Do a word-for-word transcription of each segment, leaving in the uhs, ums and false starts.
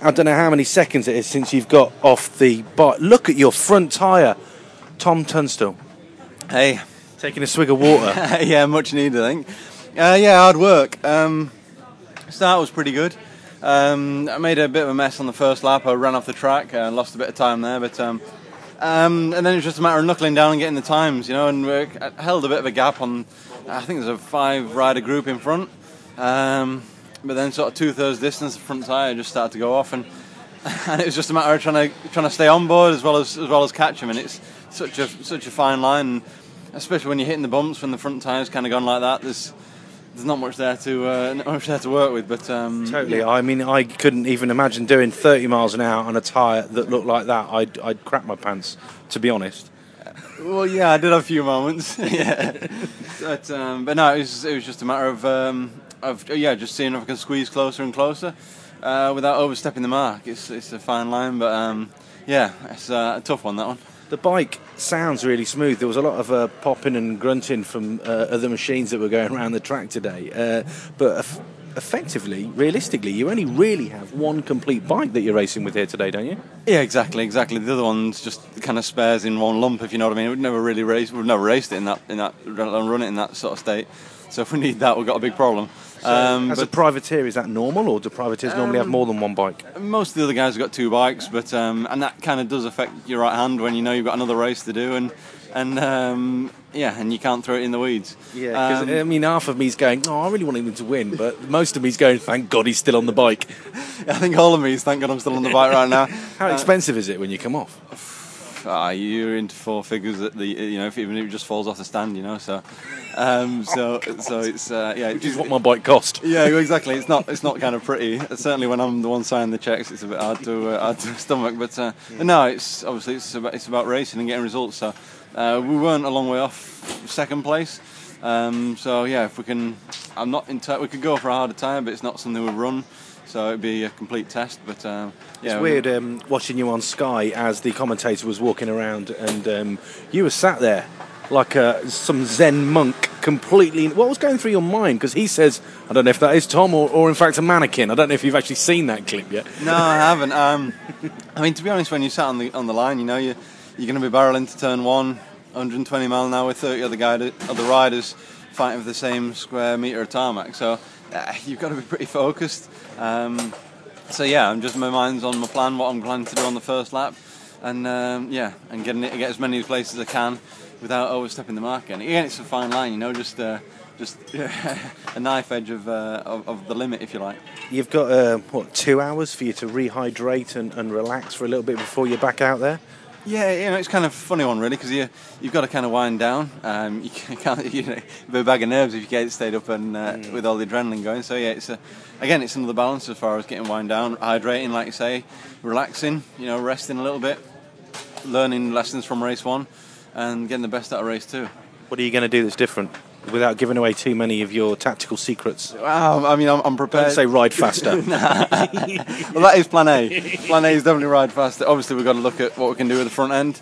I don't know how many seconds it is since you've got off the bike. Look at your front tyre, Tom Tunstall. Hey. Taking a swig of water. Yeah, much needed, I think. Uh, yeah, hard work. Um, start was pretty good. Um, I made a bit of a mess on the first lap. I ran off the track and uh, lost a bit of time there, but um, um, and then it was just a matter of knuckling down and getting the times, you know. And we held a bit of a gap on. I think there's a five-rider group in front, um, but then sort of two-thirds distance, the front tyre just started to go off, and and it was just a matter of trying to trying to stay on board as well as as well as catch them. And it's such a such a fine line, and especially when you're hitting the bumps when the front tyre's kind of gone like that. There's There's not much there to uh, not much there to work with, but um, totally. Yeah. I mean, I couldn't even imagine doing thirty miles an hour on a tyre that looked like that. I'd I'd crap my pants, to be honest. Well, yeah, I did have a few moments. yeah, but um, but no, it was it was just a matter of um, of yeah, just seeing if I can squeeze closer and closer uh, without overstepping the mark. It's it's a fine line, but um, yeah, it's uh, a tough one, that one. The bike sounds really smooth. There was a lot of uh, popping and grunting from uh, other machines that were going around the track today. Uh, but eff- effectively, realistically, you only really have one complete bike that you're racing with here today, don't you? Yeah, exactly, exactly. The other one's just kind of spares in one lump, if you know what I mean. We've never really raced, we've never raced it in that, in that, run it in that sort of state. So if we need that, we've got a big problem. So um, as but, a privateer, is that normal, or do privateers um, normally have more than one bike? Most of the other guys have got two bikes, but um, and that kind of does affect your right hand when you know you've got another race to do, and and um, yeah, and you can't throw it in the weeds. Yeah, because um, I mean, half of me's going, "Oh, I really want him to win," but most of me's going, "Thank God he's still on the bike." I think all of me is thank God I'm still on the bike right now. How uh, expensive is it when you come off? Ah, you're into four figures at the you know if even if it just falls off the stand, you know. So, um, so so it's uh, yeah, which is what my bike cost. Yeah, exactly. It's not it's not kind of pretty. Certainly when I'm the one signing the checks, it's a bit hard to uh, hard to stomach. But uh, yeah. no, it's obviously it's about it's about racing and getting results. So uh, we weren't a long way off second place. Um, so yeah, if we can, I'm not in. T- we could go for a harder time, but it's not something we run. So it'd be a complete test, but um, yeah. It's weird um, watching you on Sky as the commentator was walking around, and um, you were sat there like uh, some Zen monk, completely. What was going through your mind? Because he says, I don't know if that is Tom or, or in fact a mannequin. I don't know if you've actually seen that clip yet. No, I haven't. Um, I mean, to be honest, when you sat on the on the line, you know, you you're going to be barreling to turn one, one hundred twenty mile an hour with thirty other guide, other riders fighting for the same square metre of tarmac. So uh, you've got to be pretty focused. Um, so yeah, I'm just my mind's on my plan, what I'm planning to do on the first lap, and um, yeah, and getting it to get as many places as I can without overstepping the mark. And again, it's a fine line, you know, just uh, just a knife edge of, uh, of of the limit, if you like. You've got uh, what two hours for you to rehydrate and, and relax for a little bit before you're back out there. Yeah, you know, it's kind of a funny one, really, because you you've got to kind of wind down. Um, you can't, you know, be a bag of nerves if you get stayed up and uh, mm. with all the adrenaline going. So yeah, it's a, again, it's another balance as far as getting wind down, hydrating, like you say, relaxing, you know, resting a little bit, learning lessons from race one, and getting the best out of race two. What are you going to do that's different, without giving away too many of your tactical secrets? Wow, I mean, I'm, I'm prepared. Don't say ride faster. Well, that is plan A. Plan A is definitely ride faster. Obviously, we've got to look at what we can do with the front end.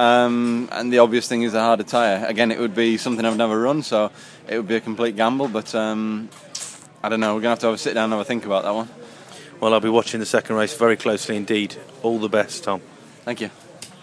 Um, and the obvious thing is a harder tyre. Again, it would be something I've never run, so it would be a complete gamble. But um, I don't know, we're going to have to have a sit down and have a think about that one. Well, I'll be watching the second race very closely indeed. All the best, Tom. Thank you.